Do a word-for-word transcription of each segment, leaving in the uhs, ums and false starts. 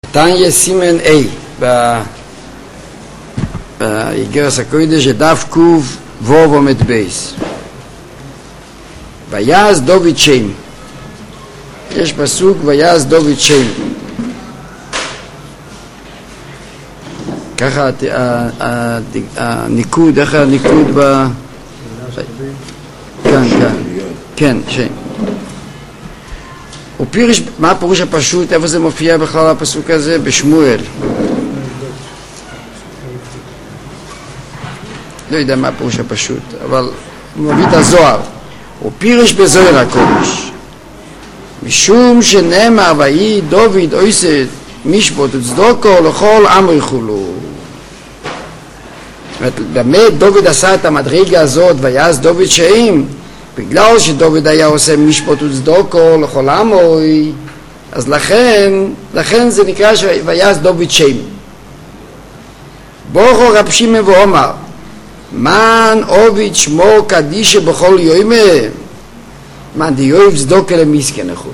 תניא סימן A באיגרס הקודש דף קוף ווב עומד בייס. ויעש דוד שם, יש פסוק ויעש דוד שם, ככה הניקוד, איך הניקוד ב... כן, כן, כן, שם. ופירש, מה הפירוש הפשוט, איפה זה מופיע בכלל הפסוק הזה? בשמואל. לא יודע מה הפירוש הפשוט, אבל הוא מביא את הזוהר. ופירש בזוהר הקודש. משום שנאמר ויהי דוד עושה משפט וצדוקו לכל עם יכולו. באמת דוד עשה את המדרגה הזאת ויעש דוד שם, בגלל שדוד היה עושה משפט וצדוקו לכל עמוי, אז לכן, לכן זה נקרא ויעש דוד שם. בוכו רב שמעון ואומר, מן עובד שמו קדישה בכל יום, מן דיוב צדוקה למסכן החולו.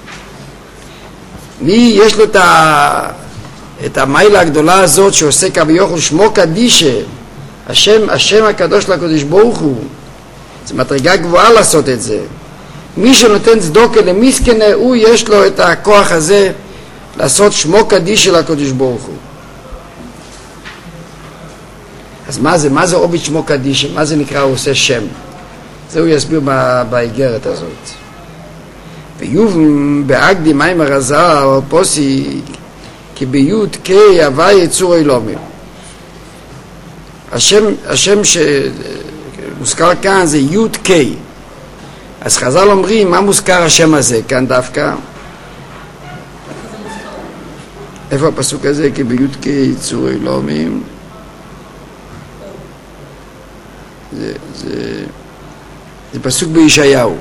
מי יש לו את, ה... את המיילה הגדולה הזאת שעושה כביכול שמו קדישה, השם, השם הקדוש לקדוש ברוך הוא, זה מדרגה גבוהה לעשות את זה. מי שנותן צדוקה למסכן, הוא יש לו את הכוח הזה לעשות שמו קדישה לקדוש ברוך הוא. אז מה זה? מה זה עובד שמו קדישה? מה זה נקרא הוא עושה שם? זה הוא יסביר באיגרת הזאת. ויובן באגדי מים הרז"ל פוסי כי ביוד קי הווה יצור אילומים. השם, השם שמוזכר כאן זה יוד קי. אז חז"ל אומרים מה מוזכר השם הזה כאן דווקא? איפה הפסוק הזה? כי ביוד קי יצור אילומים. זה, זה, זה פסוק בישעיהו.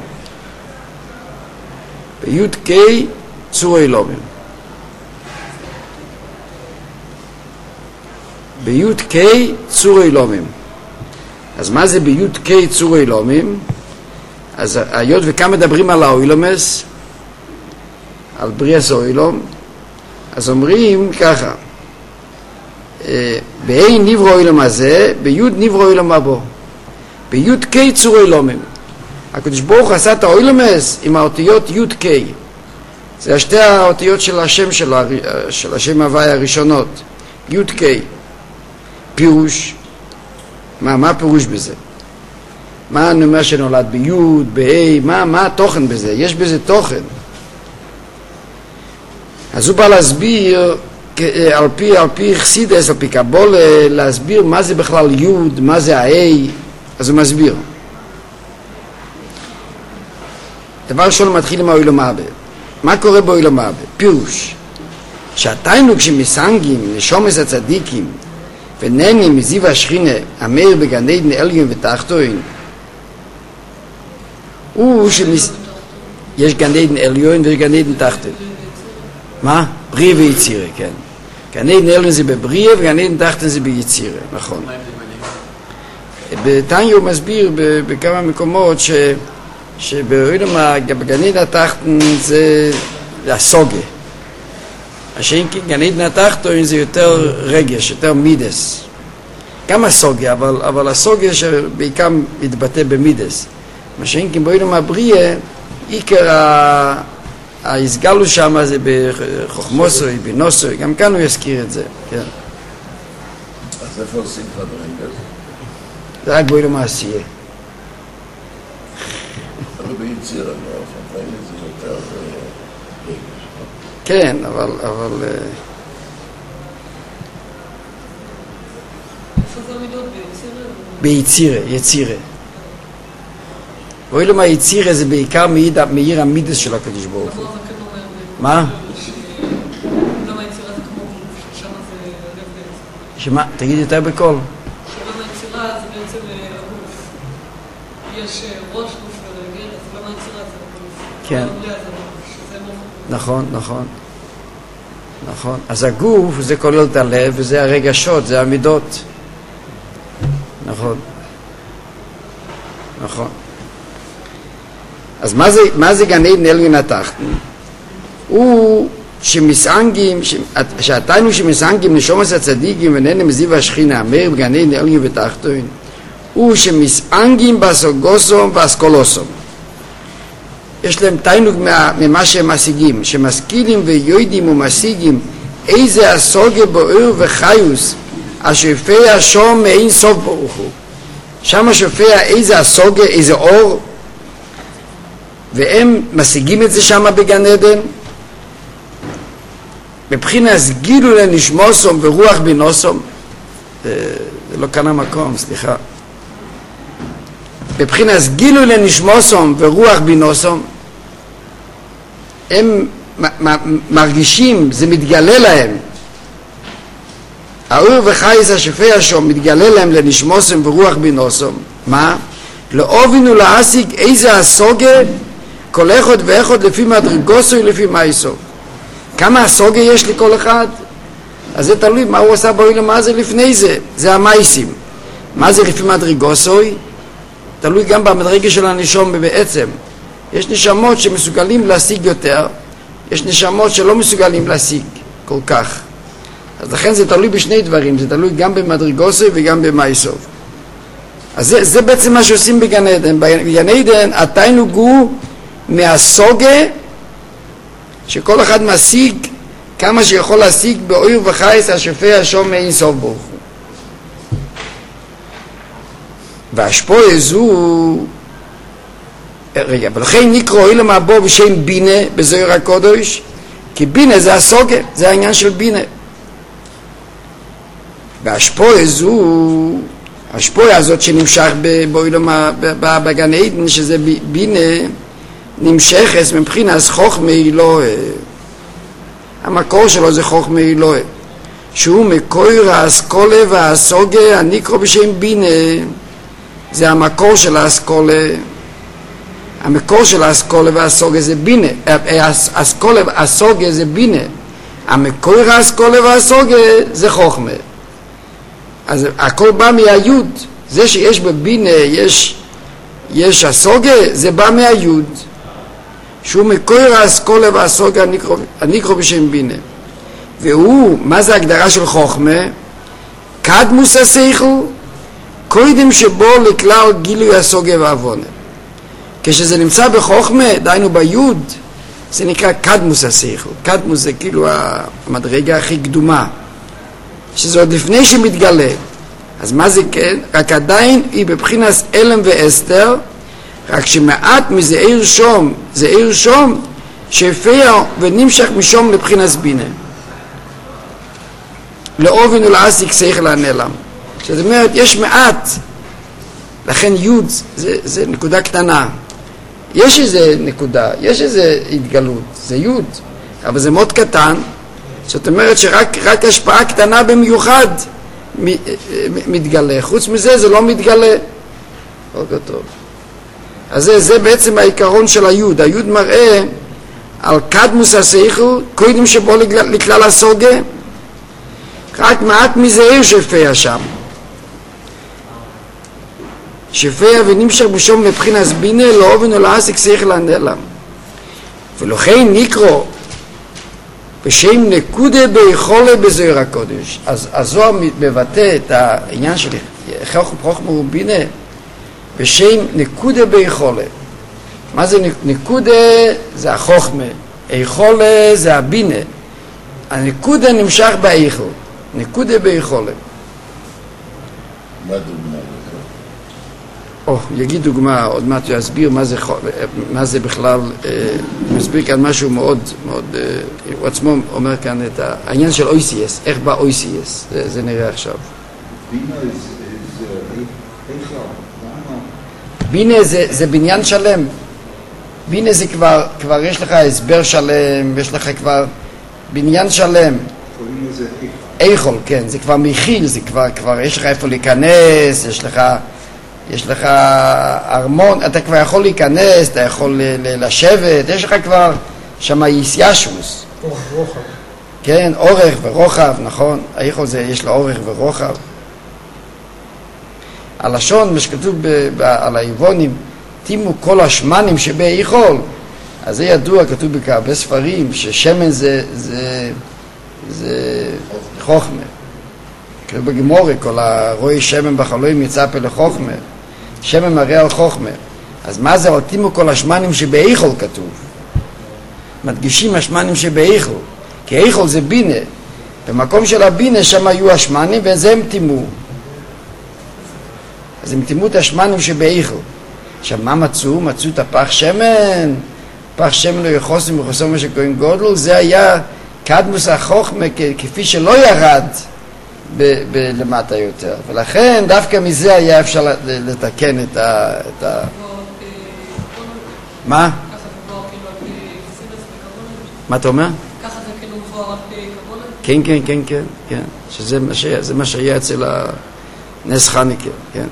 ביוד קי צור אילומים. ביוד קי צור אילומים. אז מה זה ביוד קי צור אילומים? אז היות וכאן מדברים על האילומס, על בריאס אילום, אז אומרים ככה, באי נברו אילום הזה, ביוד נברו אילום הבו. ביוד קי צור אילומים. הקדוש ברוך עשה את האילומס עם האותיות יוד קי. זה שתי האותיות של השם שלו, של השם הוויה הראשונות. יוד קי. פירוש. מה, מה פירוש בזה? מה אני אומר שנולד ביוד, באי, מה, מה התוכן בזה? יש בזה תוכן. אז הוא בא להסביר, על פי, על פי חסידס, על פי קבולה, להסביר מה זה בכלל יוד, מה זה האי, אז הוא מסביר. דבר ראשון מתחיל עם האילום הבא. מה קורה באילום הבא? פירוש. שהתיינוג שמסנגים לשומס הצדיקים ונהנים מזיו השכינה המאיר בגן עדן עליון ותחתון, הוא שמס... יש גן עדן עליון וגן עדן תחתון. מה? בריא ויצירה, כן. גן עדן עליון זה בבריא וגן עדן תחתון זה ביצירה, נכון. בתניא הוא מסביר בכמה מקומות ש... שבאילום בגן עדן התחתון זה הסוגה. השאין כי גן עדן התחתון זה יותר רגש, יותר מידס. גם הסוגה, אבל, אבל הסוגה שבעיקר מתבטא במידס. מה שאין כי באילום הבריאה, עיקר ההסגלו שם זה בחוכמוסוי, בנוסוי, גם כאן הוא יזכיר את זה. כן. אז איפה עושים לך ברגע? זה רק באילום העשייה. אבל ביציר, אבל זה יותר רגש. כן, אבל... אבל איפה זה מידות ביצירה? ביצירה, יצירה. ואילו היצירה זה בעיקר מאיר המידס של הקדוש ברוך הוא. מה? למה היצירה זה כמו גוף, ששם זה לב בעצם? שמה? תגיד יותר בקול. שלמה היצירה זה בעצם הגוף. יש ראש גוף ורגל, אז למה היצירה זה הגוף? כן. שזה מוח. נכון, נכון. נכון. אז הגוף זה כולל את הלב וזה הרגשות, זה המידות. נכון. נכון. אז מה זה, מה זה גן עדן עליון התחתון? הוא שמסענגים, שעתנו שמסענגים נשומס הצדיקים ונהנה מזיו השכינה, מאיר בגני נעלגי ותחתון, הוא שמסענגים באסוגוסום ואסקולוסום. יש להם תיינוג ממה שהם משיגים, שמשכילים ויודעים ומשיגים איזה הסוגה באור וחיוס, השופע שום מאין סוף ברוך הוא. שם שופע איזה הסוגה, איזה אור, והם משיגים את זה שם בגן עדן, מבחינת גילו לנשמוסום ורוח בנוסום, זה לא כאן המקום, סליחה. מבחינת גילו לנשמוסום ורוח בנוסום, הם מרגישים, זה מתגלה להם. האור וחייס השופע שום מתגלה להם לנשמוסום ורוח בנוסום. מה? לאובינו להשיג איזה הסוגה, כל אחד ואחד לפי מדרגוסו ולפי מייסו. כמה הסוגה יש לכל אחד? אז זה תלוי מה הוא עשה בעולם, מה זה לפני זה? זה המייסים. מה זה לפי מדרגוסוי? תלוי גם במדרגה של הנשום בעצם. יש נשמות שמסוגלים להשיג יותר, יש נשמות שלא מסוגלים להשיג כל כך. אז לכן זה תלוי בשני דברים, זה תלוי גם במדרגוסוי וגם במייסו. אז זה, זה בעצם מה שעושים בגן עדן. בגן עדן התיינוג הוא מהסוגה, שכל אחד משיג כמה שיכול להשיג באור וחייס השופע שום מאין סוף ברוך הוא. והשפועה זו, רגע, ולכן נקרא אילם הבא בשם בינה בזוהר הקודש, כי בינה זה הסוגה, זה העניין של בינה. והשפועה זו, השפועה הזאת שנמשך באילם בגן עדן, שזה בינה, נמשכת מבחינת חוכמה אלוהי. המקור שלו זה חוכמה אלוהי, שהוא מקור האסכולה והסוגה הנקרא בשם בינה. זה המקור של האסכולה. המקור של האסכולה והסוגה זה בינה. האסכולה והסוגה זה בינה. המקור האסכולה והסוגה זה חוכמה. אז הכל בא מהיוד. זה שיש בבינה יש יש הסוגה, זה בא מהיוד, שהוא מקור האסכולה והסוגה הנקרא בשם בינה. והוא, מה זה הגדרה של חוכמה? קדמוס השכל, קודם שבו לכלל גילוי הסוגה והעוונה. כשזה נמצא בחוכמה, דיינו ביוד, זה נקרא קדמוס השכל. קדמוס זה כאילו המדרגה הכי קדומה, שזה עוד לפני שמתגלה. אז מה זה כן? רק עדיין היא בבחינת אלם ואסתר, רק שמעט מזה עיר שום, זה עיר שום שהפע ונמשך משום לבחינת בינה. לאובן ולעסיק שכל הנעלם. זאת אומרת, יש מעט, לכן יוד זה, זה נקודה קטנה. יש איזה נקודה, יש איזה התגלות, זה יוד, אבל זה מאוד קטן. זאת אומרת שרק רק השפעה קטנה במיוחד מתגלה. חוץ מזה זה לא מתגלה. אוקיי, טוב. אז זה, זה בעצם העיקרון של היוד. היוד מראה על קדמוס השכל, קודם שבו לכלל הסוגה, רק מעט מזעיר שפע שם. שפע ונמשך בשום מבחינת בינה לאובן ולעסיק שכל הנעלם. ולכן נקרא בשם נקודה ביכולה בזוהר הקודש. אז הזוהר מבטא את העניין של חוכמה ובינה בשם נקודה ביכולה. מה זה נקודה? זה החוכמה. היכולה זה הבינה. הנקודה נמשך באיכל. נקודה ביכולה. מה דוגמה? או, יגיד דוגמה, עוד מעט יסביר מה זה, מה זה בכלל, מסביר כאן משהו מאוד, מאוד, הוא עצמו אומר כאן את העניין של O C S, איך בא O C S, זה, זה נראה עכשיו. בינה זה, זה בניין שלם, בינה זה כבר, כבר יש לך הסבר שלם, יש לך כבר בניין שלם. איכול, כן, זה כבר מכיל, זה כבר, כבר יש לך איפה להיכנס, יש לך... יש לך ארמון, אתה כבר יכול להיכנס, אתה יכול לשבת, יש לך כבר שם ישיישוס. אורך ורוחב. כן, אורך ורוחב, נכון. האיכול זה, יש לו אורך ורוחב. הלשון, מה שכתוב ב- ב- על היוונים, תימו כל השמנים שבאיכול, אז זה ידוע, כתוב בהרבה ספרים, ששמן זה, זה, זה חוכמה. כאילו בגמורה, כל הרואי שמן בחלואים יצפה לחוכמה. שמן מראה על חוכמה. אז מה זה? עולתימו כל השמנים שבאיכול כתוב. מדגישים השמנים שבאיכול. כי איכול זה בינה. במקום של הבינה שם היו השמנים וזה הם תימו. אז הם תימו את השמנים שבאיכול. עכשיו מה מצאו? מצאו את הפח שמן. פח שמן לא יחוסם וחוסם שכהן גודל. זה היה קדמוס החוכמה כפי שלא ירד ב- ב- למטה יותר. ולכן דווקא מזה היה אפשר לתקן את ה... את ה... מה? מה אתה אומר? ככה זה כאילו מבואר רק כבונה? כן, כן, כן, כן, כן. שזה מה שהיה, זה מה שהיה אצל הנס חניקה, כן.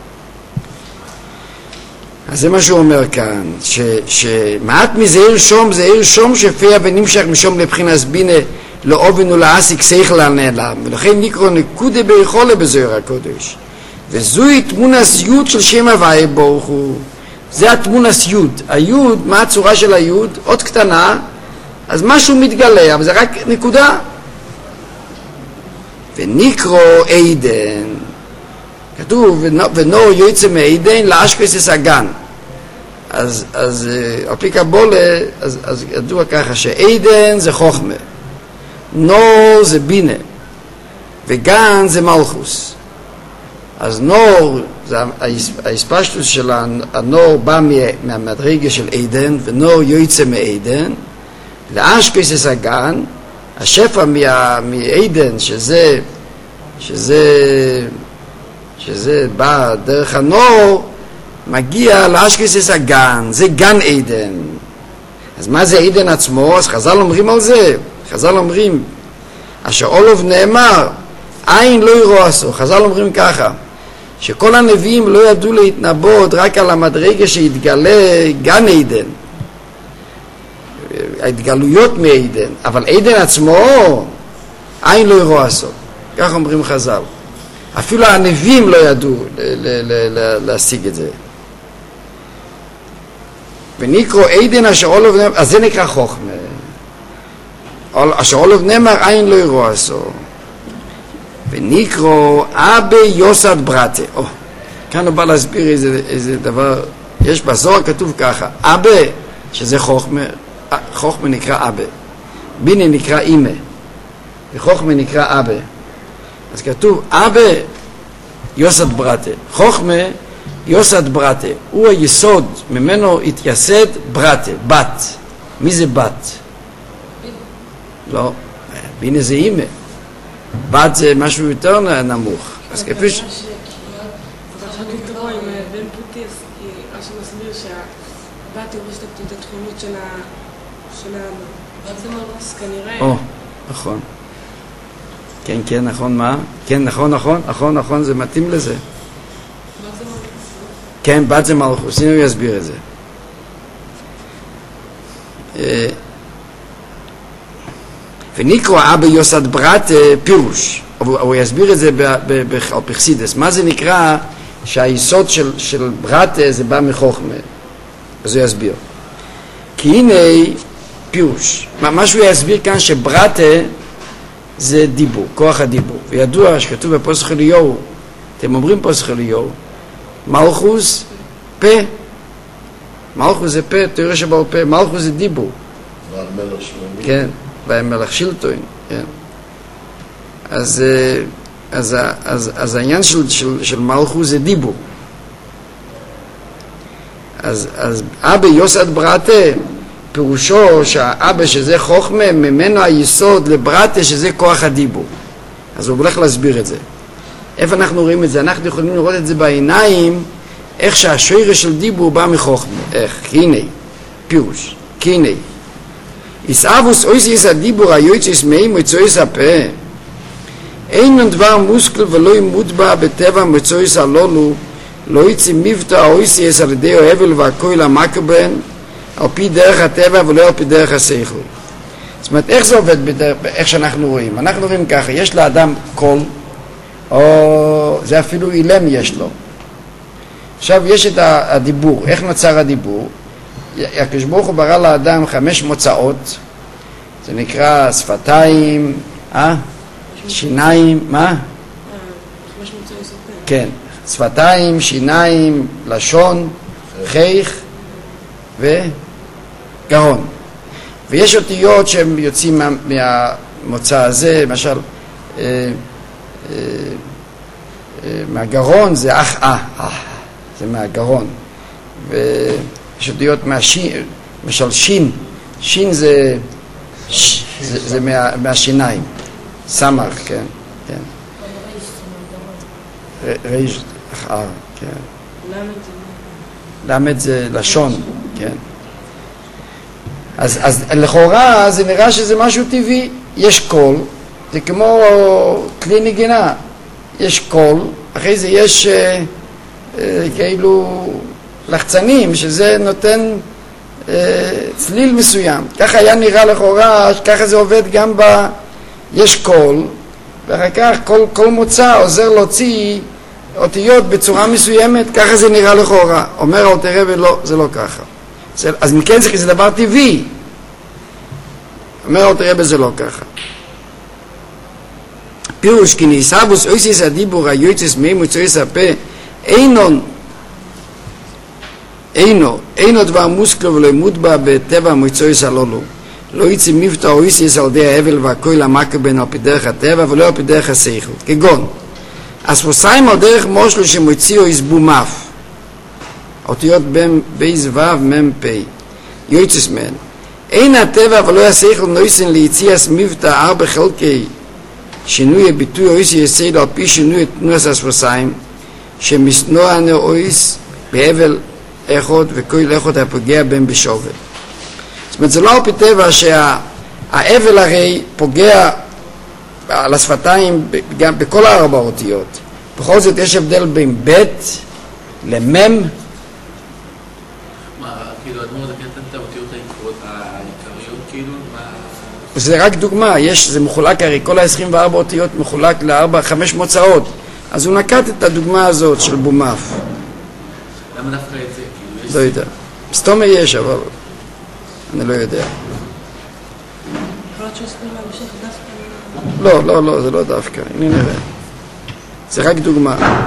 אז זה מה שהוא אומר כאן, ש, שמעט מזה עיר שום, זה עיר שום שפיע ונמשך משום לבחינס בינה לא אובן ולעסיק שכל הנעלם, ולכן נקרא נקודה ביכולה בזוהר הקודש. וזוהי תמונס יוד של שם הוויה ברוך הוא. זה התמונס יוד. היוד, מה הצורה של היוד? עוד קטנה, אז משהו מתגלה, אבל זה רק נקודה. ונקרא עדן. כתוב, ונור יוצא מעדן לאשקריסס הגן. אז, אז על פי קבולה, אז, אז ידוע ככה שעדן זה חוכמה. נור זה בינה. וגן זה מלכוס. אז נור, זה ההספשטוס של הנור בא מהמדרגה של עדן, ונור יוצא מעדן. לאשקריסס הגן, השפע מעדן, שזה, שזה, שזה בא דרך הנור, מגיע לאשקריסס הגן, זה גן עדן. אז מה זה עדן עצמו? אז חז"ל אומרים על זה, חז"ל אומרים, אשר אולוב נאמר, עין לא יראו עשו. חז"ל אומרים ככה, שכל הנביאים לא ידעו להתנבאות רק על המדרגה שהתגלה גן עדן. ההתגלויות מעדן, אבל עדן עצמו עין לא יראו עשו. כך אומרים חז"ל. אפילו הנביאים לא ידעו להשיג את זה. ונקרא עדן אשר אולוב נאמר, אז זה נקרא חוכמה. אשר אולוב נאמר עין לא יראו עשו. ונקרא אבא יוסד ברטה. או, כאן הוא בא להסביר איזה, איזה דבר. יש בזוהר כתוב ככה, אבא, שזה חוכמה, חוכמה נקרא אבא, בינה נקרא אימא, וחוכמה נקרא אבא. אז כתוב אבא יוסד ברטה, חוכמה יוסד ברטה, הוא היסוד, ממנו התייסד ברטה, בת. מי זה בת? לא, בינה זה אימא, בת זה משהו יותר נמוך. אז כפי ש... עכשיו לקרוא עם בן פוטיס, כי אשר מסביר שהבת יורשת את התכונות של ה... של ה... אז כנראה... או, נכון. כן, כן, נכון, מה? כן, נכון, נכון, נכון, נכון, זה מתאים לזה. כן, בת זה מלכוס, הנה הוא יסביר את זה. ונקרא אבא יוסד ברט פירוש, הוא יסביר את זה בחסידות. מה זה נקרא שהיסוד של, של ברט זה בא מחוכמה? אז הוא יסביר. כי הנה פירוש, מה שהוא יסביר כאן שברט זה דיבור, כוח הדיבור. וידוע שכתוב בפוסח אליהו, אתם אומרים פוסח אליהו, מלכוס פה, מלכוס זה פה, תראה שבעל פה, מלכוס זה דיבור. ועל מלך שלומי. כן, ועל מלך שילטון, כן. אז, אז, אז, אז העניין של, של, של מלכוס זה דיבור. אז, אז אבא יוסד ברטה, פירושו שהאבא שזה חוכמה, ממנו היסוד לברטה שזה כוח הדיבור. אז הוא הולך להסביר את זה. איפה אנחנו רואים את זה? אנחנו יכולים לראות את זה בעיניים, איך שהשורש של דיבור בא מחוכמה. איך? הנה, פירוש, הנה. איסאבוס אויסיס הדיבור היועציס מי מצויס הפה. אין דבר מושכל ולא ימוטבע בטבע מצויס הלולו, לא יצא מבטא אויסיס על ידי ההבל והכויל המקבן, על פי דרך הטבע ולא על פי דרך השכל. זאת אומרת, איך זה עובד בדרך, איך שאנחנו רואים? אנחנו רואים ככה, יש לאדם קול, או זה אפילו אילם יש לו. עכשיו יש את הדיבור, איך נוצר הדיבור? הקדוש ברוך הוא ברא לאדם חמש מוצאות, זה נקרא שפתיים, אה? שיניים, מה? חמש מוצאי סופר. כן, שפתיים, שיניים, לשון, חייך וגרון. ויש אותיות שהם יוצאים מה, מהמוצא הזה, למשל, אה, אה, אה, מהגרון זה אח אה, אה, זה מהגרון. ויש אותיות מהשין, למשל שין, שין זה, ש, זה, זה מה, מהשיניים, סמך, כן, כן. ריש, אה, כן. למד זה לשון, כן. אז, אז לכאורה זה נראה שזה משהו טבעי, יש קול, זה כמו כלי נגינה, יש קול, אחרי זה יש אה, אה, כאילו לחצנים, שזה נותן אה, צליל מסוים. ככה היה נראה לכאורה, ככה זה עובד גם ב... יש קול, ואחר כך כל, כל מוצא עוזר להוציא אותיות בצורה מסוימת, ככה זה נראה לכאורה. אומר אל תראה ולא, זה לא ככה. זה, אז מכן זה, זה דבר טבעי. אומר אל תראה בזה לא ככה. פירוש כי ניסבוס אויסיס הדיבור היועצס מי מוצאיס הפה אינון אינו אינו דבר מוסקלו ולא מוטבע בטבע מוצאיס הלולו לא יצא מבטא אויסיס על די האבל והכוי למקה בין על פי דרך הטבע ולא על פי דרך השכל כגון הספוסיים על דרך מושלו שמוציאו יסבו מף אותיות בייז וו מם פי יועצס מן אין הטבע ולא השכל נויסן ליציאס מבטא ארבע חלקי שינוי הביטוי אויס יסייד על פי שינוי תנועת הספוסיים שמסנוע הנאויס בהבל אחד וכל אחד הפוגע בהם בשווה. זאת אומרת זה לא על פי טבע שההבל הרי פוגע על השפתיים גם בכל הארבע אותיות. בכל זאת יש הבדל בין בית למם. מה, כאילו אדמור זה כן את האותיות העיקריות כאילו? זה רק דוגמה, יש, זה מחולק הרי, כל ה-עשרים וארבע אותיות מחולק לארבע, חמש מוצאות. אז הוא נקט את הדוגמה הזאת של בומף. למה דווקא את זה? כאילו, לא יודע. סתום יש, אבל אני לא יודע. לא, לא, לא, זה לא דווקא. הנה נראה. זה רק דוגמה.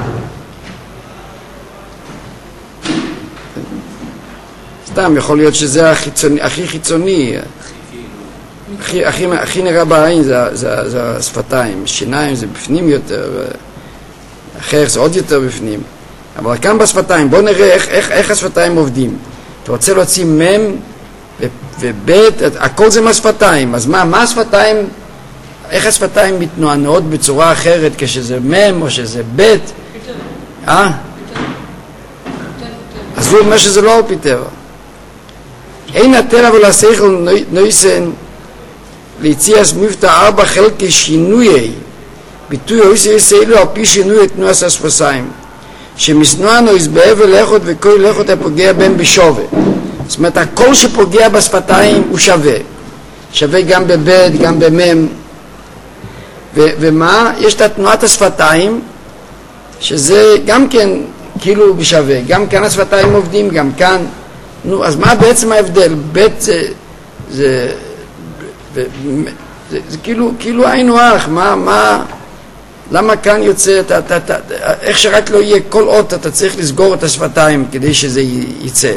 סתם, יכול להיות שזה החיצוני, הכי חיצוני. הכי, הכי, הכי נראה בעין זה, זה, זה השפתיים, שיניים זה בפנים יותר, אחר זה עוד יותר בפנים, אבל כאן בשפתיים, בואו נראה איך, איך, איך השפתיים עובדים. אתה רוצה להוציא מם ובית, הכל זה מהשפתיים, אז מה, מה השפתיים, איך השפתיים מתנוענות בצורה אחרת כשזה מם או שזה בית? אה? אז הוא אומר שזה לא על פי טבע. אין הטבע ולשכל נויסן ליציאס מבטא ארבע חלקי שינויי ביטוי אויס יסיידו על פי שינוי תנועת הספוסיים שמסנוענו בהבל אחד וכל אחד הפוגע בהם בשווה. זאת אומרת הכל שפוגע בשפתיים הוא שווה, שווה גם בבית גם במם. ו- ומה? יש את תנועת השפתיים שזה גם כן כאילו בשווה, גם כאן השפתיים עובדים גם כאן. נו, אז מה בעצם ההבדל? בית זה זה זה, זה, זה כאילו, כאילו היינו אח, מה, מה, למה כאן יוצא, אתה, אתה, אתה, איך שרק לא יהיה כל אות, אתה צריך לסגור את השפתיים כדי שזה יצא.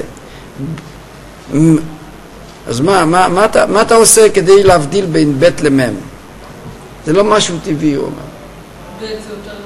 אז מה, מה, מה, אתה, מה אתה עושה כדי להבדיל בין בית למם? זה לא משהו טבעי, הוא אומר. בית זה יותר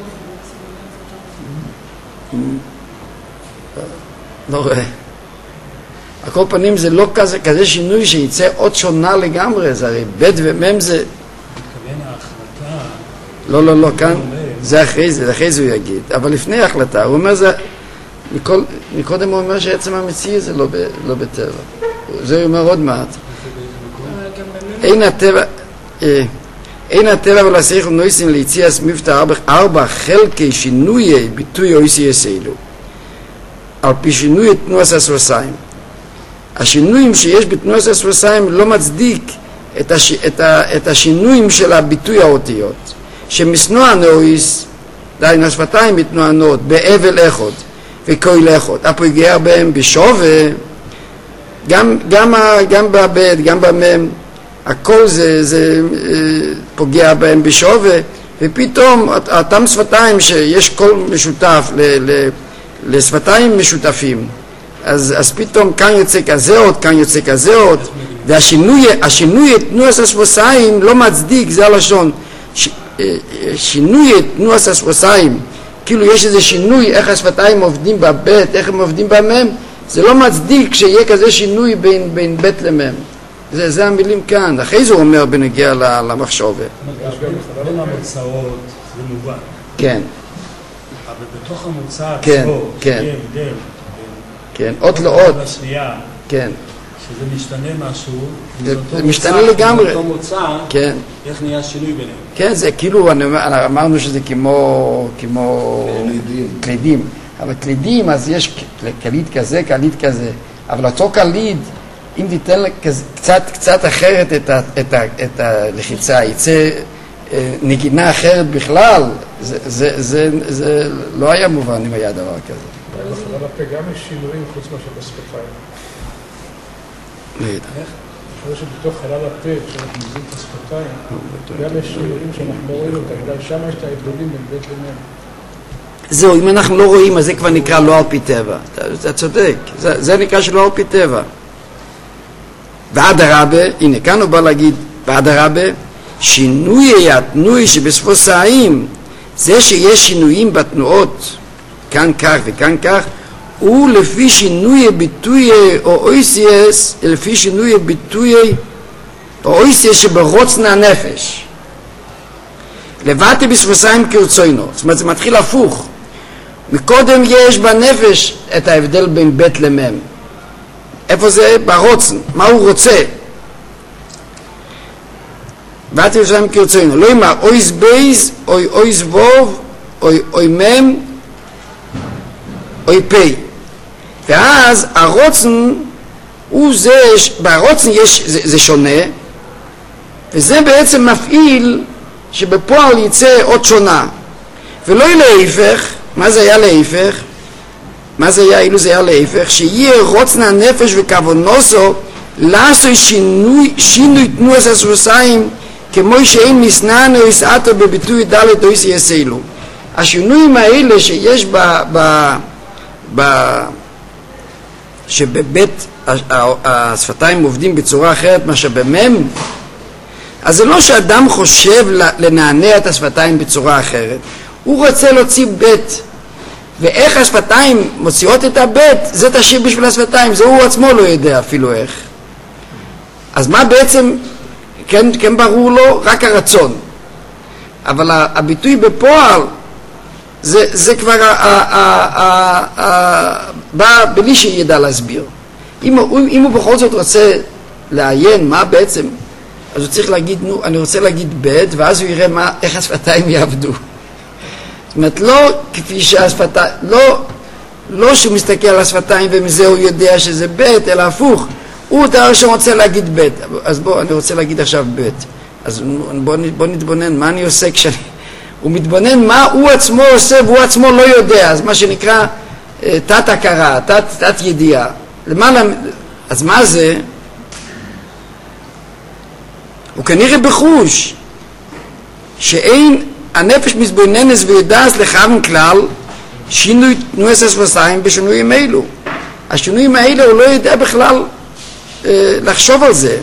לא לא רואה. על כל פנים זה לא כזה, כזה שינוי שיצא עוד שונה לגמרי, זה הרי בית ומם זה... מתכוון ההחלטה... לא, לא, לא, כאן זה אחרי זה, אחרי זה הוא יגיד, אבל לפני ההחלטה, הוא אומר זה, מכל, מקודם הוא אומר שעצם המציאות זה לא, ב, לא בטבע, זה הוא אומר עוד מעט. אין הטבע, אה, אין הטבע ולשכל נויסין ליציאס מבטא ארבע, ארבע חלקי שינויי ביטוי אויסי יסיידו, על פי שינוי תנועת הספוסיים. השינויים שיש בתנועת הספוסיים לא מצדיק את, הש... את, ה... את השינויים של הביטוי האותיות שמסנוע נויס דהיינו השפתיים מתנוענות באבל אחד וכל אחד הפוגע בהם בשווה גם, גם, גם בבית, גם במם, הכל זה, זה פוגע בהם בשווה, ופתאום אותם שפתיים שיש קול משותף ל, ל, לשפתיים משותפים, אז, אז פתאום כאן יוצא כזה עוד, כאן יוצא כזה עוד, והשינוי, השינוי תנועת השפתיים לא מצדיק, זה הלשון, ש, שינוי תנועת השפתיים, כאילו יש איזה שינוי איך השפתיים עובדים בבית, איך הם עובדים במם, זה לא מצדיק שיהיה כזה שינוי בין, בין בית למם. זה, זה המילים כאן. אחרי זה הוא אומר בנגיע למחשבה. בין המוצאות זה מובן. כן. אבל בתוך המוצא כן, עצמו, כן. שיהיה הבדל. כן, אות לאות. בשנייה, כן. שזה משתנה משהו. זה, זה משתנה לגמרי. אותו מוצא, כן. איך נהיה שינוי ביניהם. כן, זה כאילו, אני, אמרנו שזה כמו, כמו קלידים. קלידים. אבל קלידים, אז יש קליד כזה, קליד כזה. אבל אותו קליד, אם תיתן קצת, קצת אחרת את, ה, את, ה, את הלחיצה, יצא נגינה אחרת בכלל, זה, זה, זה, זה לא היה מובן אם היה דבר כזה. בחלל הפה גם יש שינויים חוץ מאשר בשפתיים. לא יודע. אני חושב שבתוך חלל הפה, כשאנחנו מזיזים את השפתיים, גם יש שינויים שאנחנו לא רואים אותם, גם שם יש את ההבדלים בין בית למם. זהו, אם אנחנו לא רואים, אז זה כבר נקרא לא על פי טבע. אתה, אתה צודק, זה, זה נקרא שלא על פי טבע. ועד הרבה, הנה, כאן הוא בא להגיד, ועד הרבה, שינוי התנועי שבשפתיים, זה שיש שינויים בתנועות, כאן כך וכאן כך, הוא לפי שינוי ביטוי או אויסיאס, לפי שינוי ביטוי או אויסיאס שברוצן הנפש. לבטי בשפתיים כרצונו, זאת אומרת זה מתחיל הפוך. מקודם יש בנפש את ההבדל בין בית למם. איפה זה? ברוצן. מה הוא רוצה? לבטי בשפתיים כרצונו. לא אמר אויס בייז, אוי אויס ווב, אוי אוי מם, אוי פי. ואז הרוצן הוא זה, ברוצן יש, זה, זה שונה, וזה בעצם מפעיל שבפועל יצא עוד שונה. ולא להיפך, מה זה היה להיפך? מה זה היה אילו זה היה להיפך? שיהיה רוצן הנפש וכוונוסו לעשות שינוי, שינוי תנועת השפתיים כמו שאין מסנן או יסעתו בביטוי דלת או יסעילו. השינויים האלה שיש ב... ב, ב שבבית השפתיים עובדים בצורה אחרת מה שבמם, אז זה לא שאדם חושב לנענע את השפתיים בצורה אחרת, הוא רוצה להוציא בית, ואיך השפתיים מוציאות את הבית זה תשאיר בשביל השפתיים, זה הוא עצמו לא יודע אפילו איך. אז מה בעצם כן, כן ברור לו? רק הרצון, אבל הביטוי בפועל זה, זה כבר ה, ה, ה, ה, ה, בא בלי שידע להסביר. אם, אם הוא בכל זאת רוצה לעיין מה בעצם, אז הוא צריך להגיד, נו, אני רוצה להגיד בית, ואז הוא יראה מה, איך השפתיים יעבדו. זאת אומרת, לא כפי שהשפתיים, לא, לא שהוא מסתכל על השפתיים ומזה הוא יודע שזה בית, אלא הפוך. הוא דבר שרוצה להגיד בית. אז בוא, אני רוצה להגיד עכשיו בית. אז בוא, בוא נתבונן, מה אני עושה כשאני... הוא מתבונן מה הוא עצמו עושה והוא עצמו לא יודע, אז מה שנקרא תת הכרה, תת, תת ידיעה. למעלה, אז מה זה? הוא כנראה בחוש שאין הנפש מתבוננת ויודעת לכוון כלל שינוי תנועת השפתיים בשינויים אלו. השינויים האלה הוא לא יודע בכלל אה, לחשוב על זה.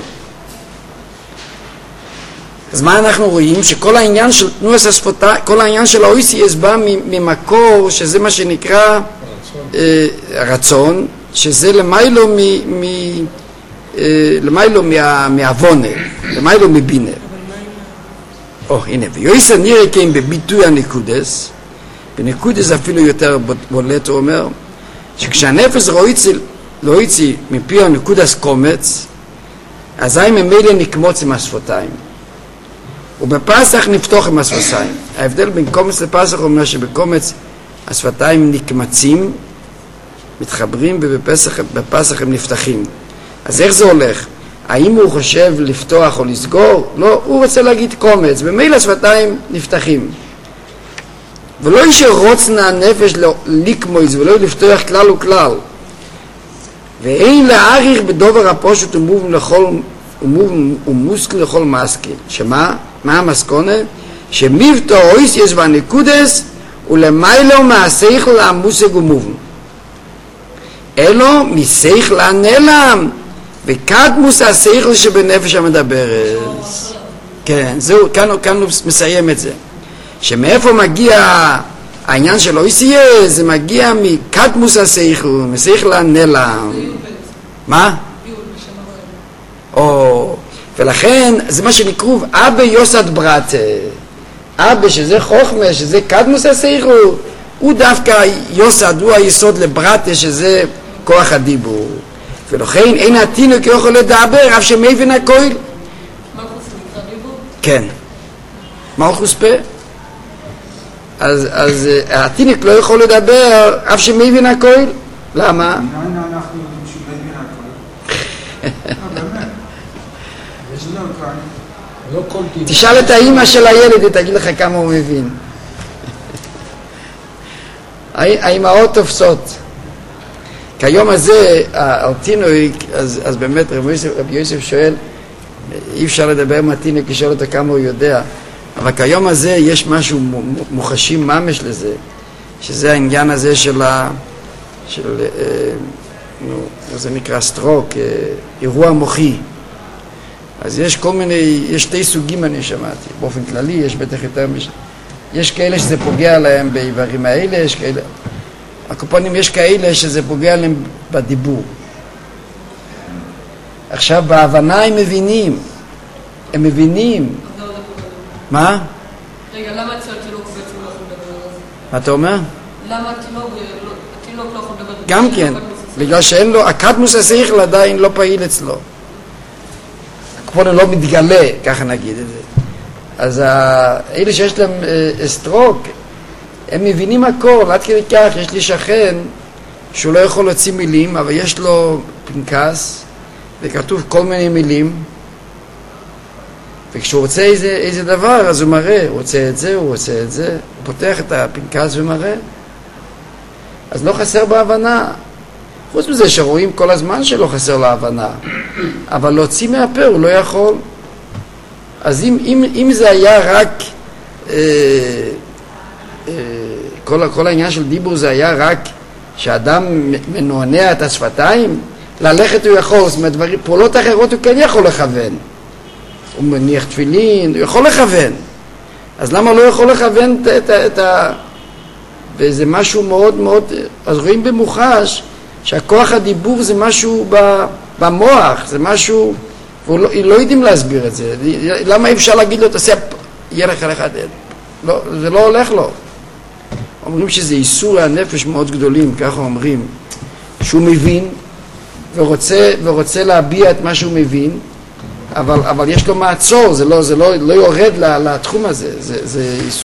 אז מה אנחנו רואים? שכל העניין של תנועת השפתיים, כל העניין של האויסיאס בא ממקור שזה מה שנקרא אה, רצון, שזה למיילו מ, מ, אה, למיילו מה, מהוונה, למיילו מבינה. או, הנה, ויועסה נראה כן בביטוי הנקודס, בנקודס אפילו יותר בולט הוא אומר, שכשהנפש לא יצא מפי הנקודס קומץ, אזי ממילא נקמוץ עם השפתיים. ובפסח נפתוח עם השפתיים. ההבדל בין קומץ לפסח אומר שבקומץ השפתיים נקמצים, מתחברים, ובפסח בפסח הם נפתחים. אז איך זה הולך? האם הוא חושב לפתוח או לסגור? לא, הוא רוצה להגיד קומץ, במילא השפתיים נפתחים. ולא יש רוצנה הנפש לקמויז ולא לפתוח כלל וכלל. ואין להעריך בדובר הפושט ומובן לכל ומוסקל לכל מסקל. שמה? מה המסקונה? שמבטא אויס יש בנקודס ולמיילו מהשכל המושג ומובן. אלו משכל הנעלם וקדמוס השכל שבנפש המדברת. כן, זהו, כאן, כאן הוא מסיים את זה. שמאיפה מגיע העניין של אויס יש? זה מגיע מקדמוס השכל, משכל הנעלם. מה? או, ולכן זה מה שנקרוב אבא יוסד ברטה. אבא שזה חוכמה, שזה קדמוס השכל, הוא דווקא יוסד, הוא היסוד לברטה שזה כוח הדיבור. ולכן אין התינוק יכול לדבר אף שמבין הכל. מלכוס נקרא דיבור? כן. מלכוס פה. אז, אז התינוק לא יכול לדבר אף שמבין הכל. למה? אנחנו יודעים שהוא מבין הכל. באמת. יש לנו כאן. לא כל דיבור. תשאל את האמא של הילד, היא תגיד לך כמה הוא מבין. האמאות תופסות. כיום הזה, על תינוק, אז, אז באמת רבי יוסף, רבי יוסף שואל, אי אפשר לדבר עם התינוק, לשאול אותו כמה הוא יודע. אבל כיום הזה יש משהו מוחשים ממש לזה, שזה העניין הזה של ה... של, אה, נו, זה נקרא סטרוק, אה, אירוע מוחי. אז יש כל מיני, יש שתי סוגים אני שמעתי, באופן כללי יש בטח יותר מש... יש כאלה שזה פוגע להם באיברים האלה, יש כאלה... הקופונים יש כאלה שזה פוגע להם בדיבור. עכשיו בהבנה הם מבינים, הם מבינים. מה? רגע, למה אצל התינוק בעצם לא יכול לדבר על זה? מה אתה אומר? למה התינוק לא יכול לדבר? גם כן, בגלל שאין לו, הקדמוס השכל עדיין לא פעיל אצלו. הקופונים לא מתגלה, ככה נגיד את זה. אז אלה שיש להם סטרוק, הם מבינים הכל, עד כדי כך, יש לי שכן שהוא לא יכול להוציא מילים, אבל יש לו פנקס, וכתוב כל מיני מילים, וכשהוא רוצה איזה, איזה דבר, אז הוא מראה, הוא רוצה את זה, הוא רוצה את זה, הוא פותח את הפנקס ומראה. אז לא חסר בהבנה. חוץ מזה שרואים כל הזמן שלא חסר להבנה, אבל להוציא מהפה הוא לא יכול. אז אם, אם, אם זה היה רק, אה, אה, כל, כל העניין של דיבור זה היה רק שאדם מנוענע את השפתיים, ללכת הוא יכול, זאת אומרת, דברים, פעולות אחרות הוא כן יכול לכוון. הוא מניח תפילין, הוא יכול לכוון. אז למה לא יכול לכוון את, את, את ה... וזה משהו מאוד מאוד... אז רואים במוחש שהכוח הדיבור זה משהו במוח, זה משהו... ולא לא יודעים להסביר את זה. למה אי אפשר להגיד לו, תעשה, יהיה לך לך... לא, זה לא הולך לו. אומרים שזה איסור הנפש מאוד גדולים, ככה אומרים, שהוא מבין ורוצה, ורוצה להביע את מה שהוא מבין, אבל, אבל יש לו מעצור, זה לא, זה לא, לא יורד לתחום הזה, זה, זה איסור.